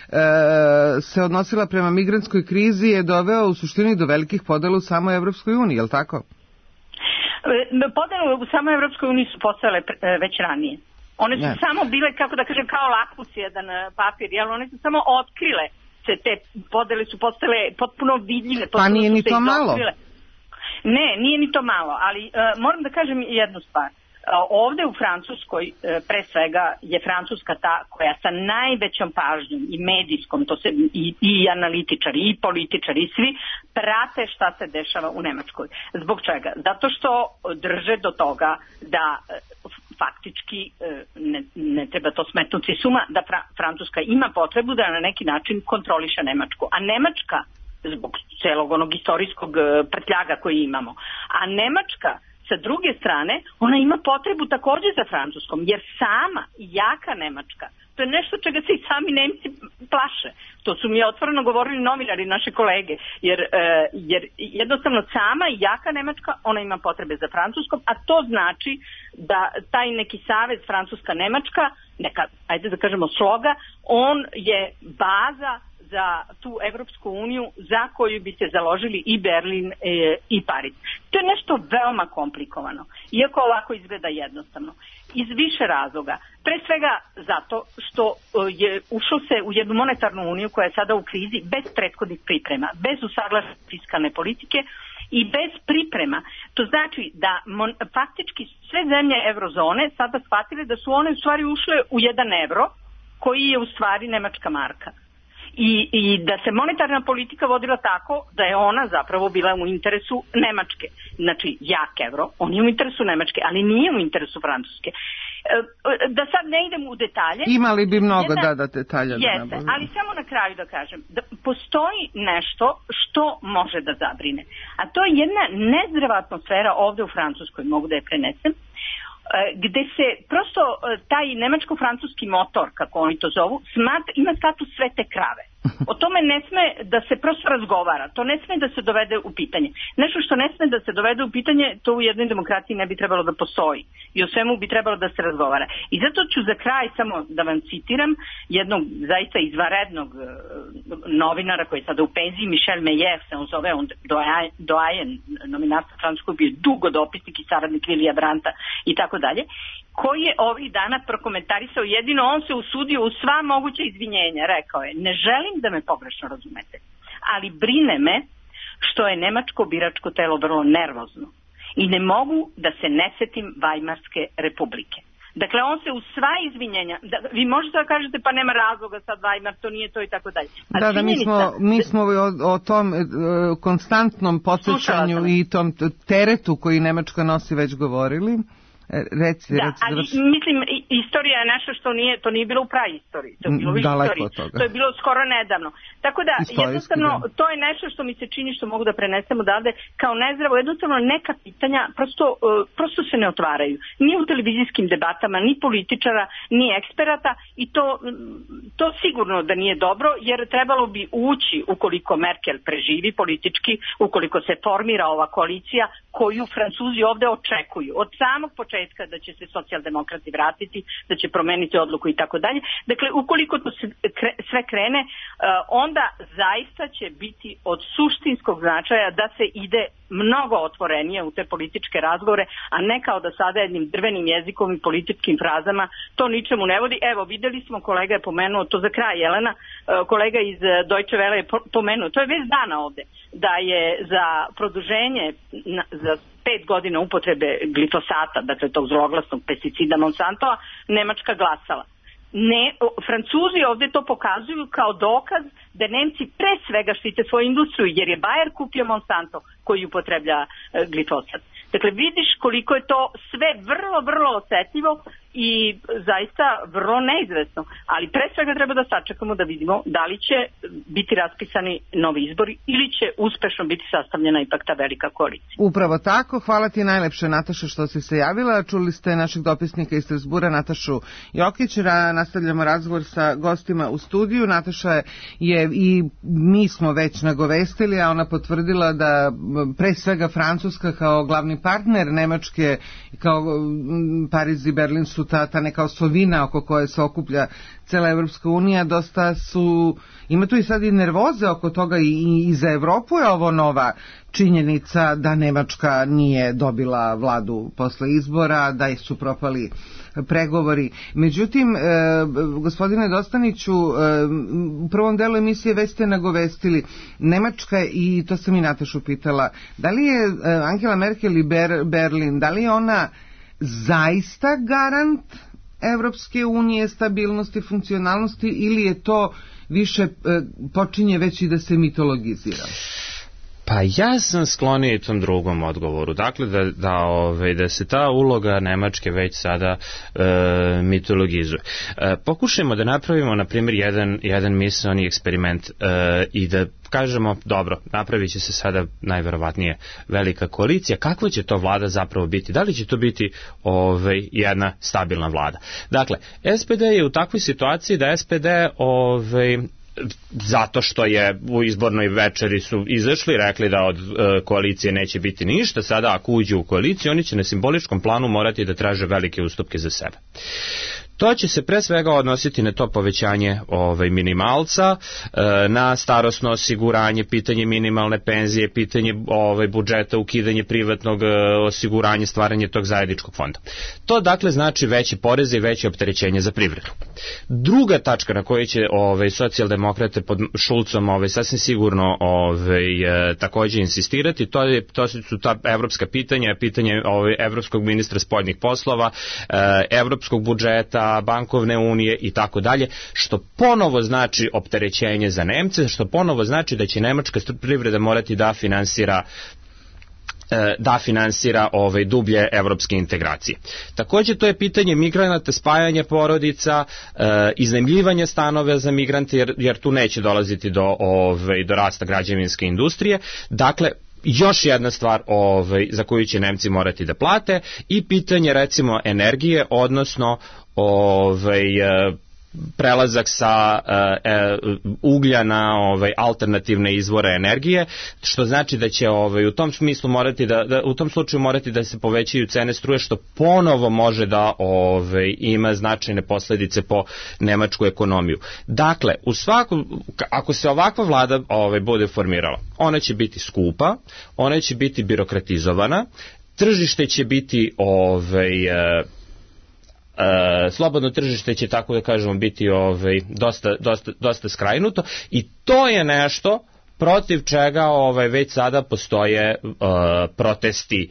se odnosila prema migrantskoj krizi je doveo u suštini do velikih podela u samoj Evropskoj uniji, je li tako? Podele u samoj Evropskoj uniji su postojale već ranije. One su ne. samo bile, kako da kažem, kao lakmus jedan papir, jel? One su samo otkrile se, te podele su postale potpuno vidljive. Pa nije ni to malo. Ne, nije ni to malo, ali uh, moram da kažem jednu stvar. Ovde u Francuskoj, pre svega, je Francuska ta koja sa najvećom pažnjom i medijskom, to se i, i analitičari, i političari, i svi prate šta se dešava u Nemačkoj. Zbog čega? Zato što drže do toga da faktički ne, ne treba to smetnuti suma, da Fra, Francuska ima potrebu da na neki način kontroliše Nemačku. A Nemačka, zbog celog onog istorijskog prtljaga koji imamo, a Nemačka sa druge strane, ona ima potrebu također za Francuskom, jer sama jaka Nemačka, to je nešto čega se i sami Nemci plaše. To su mi otvoreno govorili novinari, naše kolege, jer, e, jer jednostavno sama jaka Nemačka, ona ima potrebe za Francuskom, a to znači da taj neki savez Francuska-Nemačka, neka, ajde da kažemo sloga, on je baza za tu Evropsku uniju za koju bi se založili i Berlin e, i Pariz. To je nešto veoma komplikovano, iako ovako izgleda jednostavno. Iz više razloga. Pre svega zato što je ušlo se u jednu monetarnu uniju koja je sada u krizi bez prethodnih priprema, bez usaglašene fiskalne politike i bez priprema. To znači da mon, faktički sve zemlje eurozone sada shvatile da su one u stvari ušle u jedan evro koji je u stvari nemačka marka. I, i da se monetarna politika vodila tako da je ona zapravo bila u interesu Nemačke. Znači, jak evro, on je u interesu Nemačke, ali nije u interesu Francuske. Da sad ne idem u detalje. Imali bi mnogo jedna, da da detalja. Jeste, da ali samo na kraju da kažem, da postoji nešto što može da zabrine. A to je jedna nezdrava atmosfera ovde u Francuskoj, mogu da je prenesem, gde se prosto taj nemačko-francuski motor, kako oni to zovu, smat, ima status svete krave. O tome ne sme da se prosto razgovara, to ne sme da se dovede u pitanje. Nešto što ne sme da se dovede u pitanje, to u jednoj demokraciji ne bi trebalo da postoji i o svemu bi trebalo da se razgovara. I zato ću za kraj samo da vam citiram jednog zaista izvanrednog novinara koji je sada u penziji, Michel Meyer se on zove, on doajen nominarstva francuskog, bio dugo dopisnik i saradnik Vilija Branta i tako dalje, koji je ovih dana prokomentarisao, jedino on se usudio u sva moguća izvinjenja, rekao je: ne želim da me pogrešno razumete, ali brine me što je nemačko biračko telo vrlo nervozno i ne mogu da se ne setim Vajmarske republike. Dakle, on se u sva izvinjenja, da, vi možete da kažete pa nema razloga sad Vajmar, to nije to i tako dalje. A da, da, mi smo, mi smo o, o tom e, konstantnom podsjećanju i tom teretu koji Nemačka nosi već govorili. Reci, da, reci, ali završi. mislim, istorija je nešto što nije, to nije bilo u praistoriji, to je bilo u istoriji, to je bilo skoro nedavno. Tako da, jednostavno, da. To je nešto što mi se čini što mogu da prenesem odavde kao nezdravo, jednostavno neka pitanja prosto, uh, prosto se ne otvaraju. Ni u televizijskim debatama, ni političara, ni eksperata i to, to sigurno da nije dobro, jer trebalo bi ući ukoliko Merkel preživi politički, ukoliko se formira ova koalicija koju Francuzi ovde očekuju. Od samog početka da će se socijaldemokrati vratiti, da će promeniti odluku i tako dalje. Dakle, ukoliko to sve krene, onda zaista će biti od suštinskog značaja da se ide mnogo otvorenije u te političke razgovore, a ne kao da sada jednim drvenim jezikom i političkim frazama to ničemu ne vodi. Evo, videli smo, kolega je pomenuo, to za kraj, Jelena, kolega iz Deutsche Welle je pomenuo, to je već dana ovde, da je za produženje za pet godina upotrebe glifosata, dakle tog zloglasnog pesticida Monsantova, Nemačka glasala. Ne, Francuzi ovde to pokazuju kao dokaz da Nemci pre svega štite svoju industriju, jer je Bayer kupio Monsanto koji upotreblja e, glifosat. Dakle, vidiš koliko je to sve vrlo, vrlo osetljivo i zaista vrlo neizvesno. Ali pre svega treba da sačekamo da vidimo da li će biti raspisani novi izbori ili će uspešno biti sastavljena ipak ta velika koalicija. Upravo tako. Hvala ti najlepše, Nataša, što si se javila. Čuli ste našeg dopisnika iz Strasbura, Natašu Jokić. Nastavljamo razgovor sa gostima u studiju. Nataša je i mi smo već nagovestili, a ona potvrdila da pre svega Francuska kao glavni partner Nemačke, kao Pariz i Berlin su ta, ta neka osovina oko koje se okuplja cela Evropska unija, dosta su, ima tu i sad i nervoze oko toga i, i za Evropu je ovo nova činjenica da Nemačka nije dobila vladu posle izbora, da su propali pregovori. Međutim, e, gospodine Dostaniću, e, u prvom delu emisije već ste nagovestili Nemačka, i to sam i Natašu pitala, da li je Angela Merkel i Ber, Berlin, da li je ona zaista garant Evropske unije, stabilnosti, funkcionalnosti, ili je to više e, počinje već i da se mitologizira? Pa ja sam skloniji tom drugom odgovoru. Dakle, da, da, ove, da se ta uloga Nemačke već sada e, mitologizuje. E, pokušajmo da napravimo, na primjer, jedan, jedan misaoni eksperiment e, i da kažemo, dobro, napravit će se sada najverovatnije velika koalicija. Kakva će to vlada zapravo biti? Da li će to biti ove, jedna stabilna vlada? Dakle, S P D je u takvoj situaciji da S P D ove, zato što je u izbornoj večeri su izašli, rekli da od e, koalicije neće biti ništa, sada ako uđu u koaliciju, oni će na simboličkom planu morati da traže velike ustupke za sebe. To će se pre svega odnositi na to povećanje ovaj, minimalca, na starosno osiguranje, pitanje minimalne penzije, pitanje ovaj, budžeta, ukidanje privatnog osiguranja, stvaranje tog zajedničkog fonda. To dakle znači veće poreze i veće opterećenje za privredu. Druga tačka na kojoj će ovaj, socijaldemokrate pod Šulcom ovaj, sasvim sigurno ovaj, takođe insistirati, to, je, to su ta evropska pitanja, pitanje ovaj, evropskog ministra spoljnih poslova, evropskog budžeta, bankovne unije i tako dalje, što ponovo znači opterećenje za Nemce, što ponovo znači da će nemačka privreda morati da finansira da finansira ove dublje evropske integracije. Takođe to je pitanje migranata, spajanja porodica, e, iznajmljivanja stanove za migrante, jer, jer tu neće dolaziti do, ove, do rasta građevinske industrije. Dakle, još jedna stvar ovaj, za koju će Nemci morati da plate i pitanje recimo energije, odnosno ovaj, prelazak sa uh, uglja na ovaj alternativne izvore energije, što znači da će ovaj u tom smislu morati da, da u tom slučaju morati da se povećaju cene struje, što ponovo može da ovaj ima značajne posledice po nemačku ekonomiju. Dakle, u svakom, ako se ovakva vlada ovaj bude formirala, ona će biti skupa, ona će biti birokratizovana, tržište će biti ovaj uh, Uh, slobodno tržište će, tako da kažemo, biti ovaj, dosta, dosta, dosta skrajnuto i to je nešto protiv čega ovaj, već sada postoje uh, protesti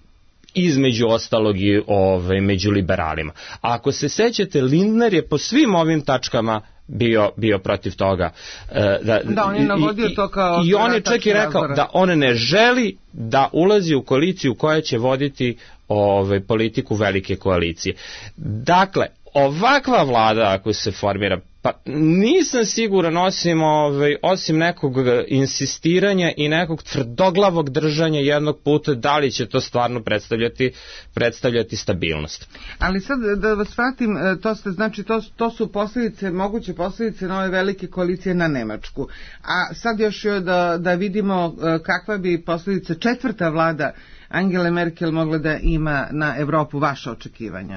između ostalog i ovaj, među liberalima. A ako se sećate, Lindner je po svim ovim tačkama bio, bio protiv toga. Uh, da, da, on je navodio to kao... I on je čak i rekao razvora. Da on ne želi da ulazi u koaliciju koja će voditi Ove, politiku velike koalicije. Dakle, ovakva vlada ako se formira, pa nisam siguran osim, ove, osim nekog insistiranja i nekog tvrdoglavog držanja jednog puta, da li će to stvarno predstavljati, predstavljati stabilnost. Ali sad da vas vratim, to, ste, znači, to, to su posljedice, moguće posljedice nove velike koalicije na Nemačku. A sad još da, da vidimo kakva bi posljedica četvrta vlada Angela Merkel mogla da ima na Evropu, vaše očekivanja?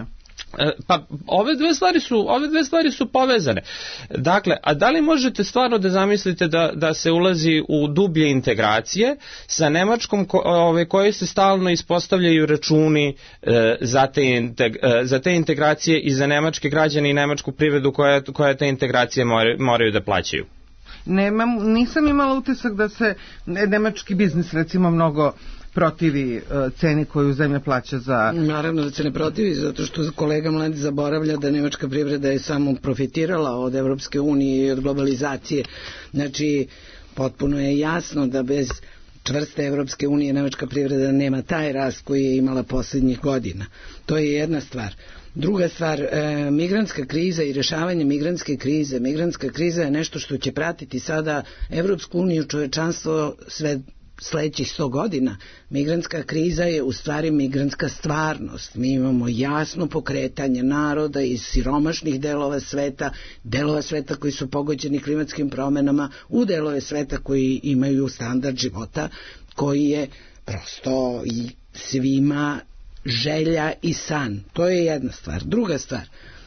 Pa ove dve stvari su ove dve stvari su povezane. Dakle, a da li možete stvarno da zamislite da da se ulazi u dublje integracije sa Nemačkom ko, ove koje se stalno ispostavljaju računi e, za te integ, e, za te integracije i za nemačke građane i nemačku privredu koja koja te integracije moraju, moraju da plaćaju? Nemam, nisam imala utisak da se nemački biznis recimo mnogo protivi uh, ceni koju zemlja plaća za... Naravno da se ne protivi, zato što kolega Mladić zaboravlja da nemačka privreda je samo profitirala od Evropske unije i od globalizacije. Znači, potpuno je jasno da bez čvrste Evropske unije nemačka privreda nema taj rast koji je imala posljednjih godina. To je jedna stvar. Druga stvar, e, migrantska kriza i rešavanje migrantske krize. Migrantska kriza je nešto što će pratiti sada Evropsku uniju, čovečanstvo sve sledećih sto godina. Migrantska kriza je u stvari migrantska stvarnost. Mi imamo jasno pokretanje naroda iz siromašnih delova sveta, delova sveta koji su pogođeni klimatskim promenama, u delove sveta koji imaju standard života koji je prosto i svima želja i san. To je jedna stvar. Druga stvar,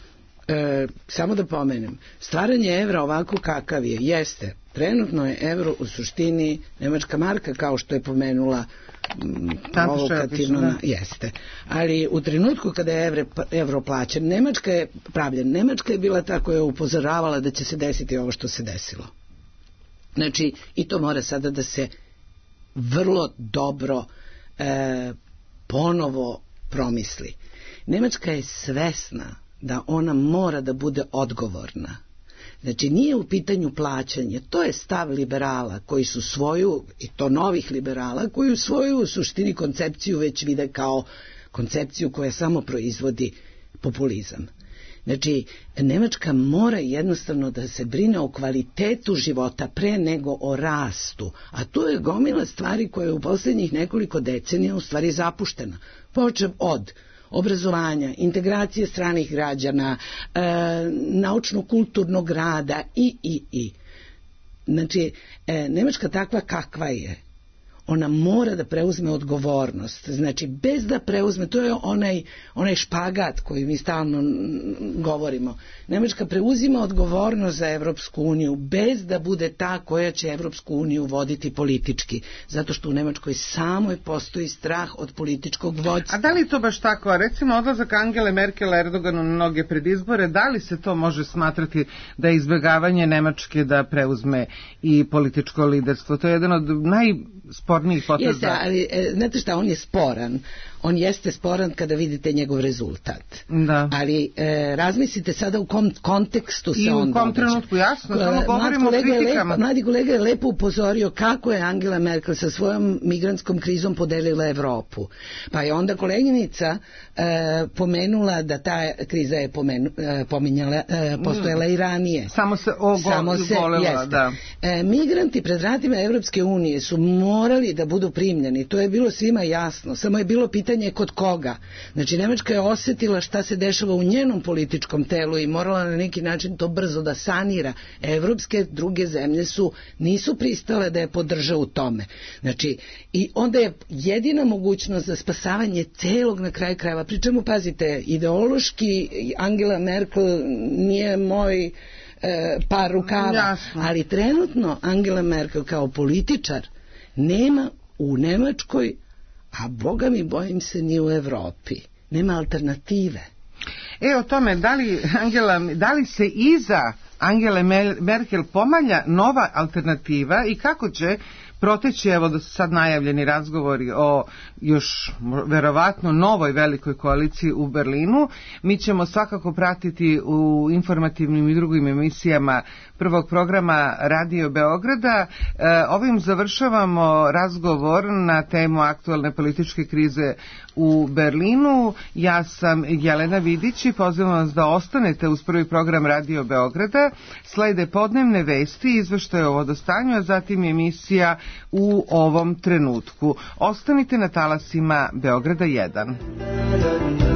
e, samo da pomenem, stvaranje evra ovako kakav je, jeste, trenutno je evro u suštini nemačka marka, kao što je pomenula provokativno, na, jeste. Ali u trenutku kada je evre, evro plaćen, Nemačka je pravljen, Nemačka je bila ta koja je upozoravala da će se desiti ovo što se desilo. Znači, i to mora sada da se vrlo dobro e, ponovo promisli. Nemačka je svesna da ona mora da bude odgovorna. Znači, nije u pitanju plaćanje, to je stav liberala koji su svoju, i to novih liberala, koji u svoju u suštini koncepciju već vide kao koncepciju koja samo proizvodi populizam. Znači, Nemačka mora jednostavno da se brine o kvalitetu života pre nego o rastu, a to je gomila stvari koja je u posljednjih nekoliko decenija u stvari zapuštena. Počev od obrazovanja, integracije stranih građana, e, naučno-kulturnog rada i, i, i. Znači, e, Nemačka takva kakva je, ona mora da preuzme odgovornost. Znači, bez da preuzme, to je onaj, onaj špagat koji mi stalno govorimo. Nemačka preuzima odgovornost za Evropsku uniju bez da bude ta koja će Evropsku uniju voditi politički. Zato što u Nemačkoj samoj postoji strah od političkog vođstva. A da li to baš tako? Recimo, odlazak Angele Merkel Erdoganu na mnoge predizbore, da li se to može smatrati da je izbjegavanje Nemačke da preuzme i političko liderstvo? To je jedan od najspornijih poteza. Jeste, ali znate šta, on je sporan. On jeste sporan kada vidite njegov rezultat. Da. Ali e, razmislite sada u kom kontekstu se I on u kom događa. trenutku, jasno, samo govorimo o kritikama. Lepo, mladi kolega je lepo upozorio kako je Angela Merkel sa svojom migrantskom krizom podelila Evropu. Pa je onda koleginica e, pomenula da ta kriza je pomenu, e, pominjala, e, postojala i ranije. Samo se ogolila, da. E, migranti pred vratima Evropske unije su morali da budu primljeni. To je bilo svima jasno. Samo je bilo pitanje kod koga. Znači, Nemačka je osjetila šta se dešava u njenom političkom telu i morala na neki način to brzo da sanira. Evropske druge zemlje su, nisu pristale da je podrže u tome. Znači, i onda je jedina mogućnost za spasavanje celog na kraju krajeva. Pričemu, pazite, ideološki Angela Merkel nije moj e, par rukava. Jasno. Ali trenutno Angela Merkel kao političar nema u Nemačkoj, a boga mi bojim se ni u Evropi. Nema alternative. E, o tome, da li, Angela, da li se iza Angele Merkel pomalja nova alternativa i kako će proteći, evo da su sad najavljeni razgovori o još verovatno novoj velikoj koaliciji u Berlinu. Mi ćemo svakako pratiti u informativnim i drugim emisijama prvog programa Radio Beograda. E, ovim završavamo razgovor na temu aktualne političke krize u Berlinu. Ja sam Jelena Vidić i pozivam vas da ostanete uz prvi program Radio Beograda. Slede podnevne vesti, izveštaje o vodostanju, a zatim emisija u ovom trenutku. Ostanite na talasima Beograda jedan.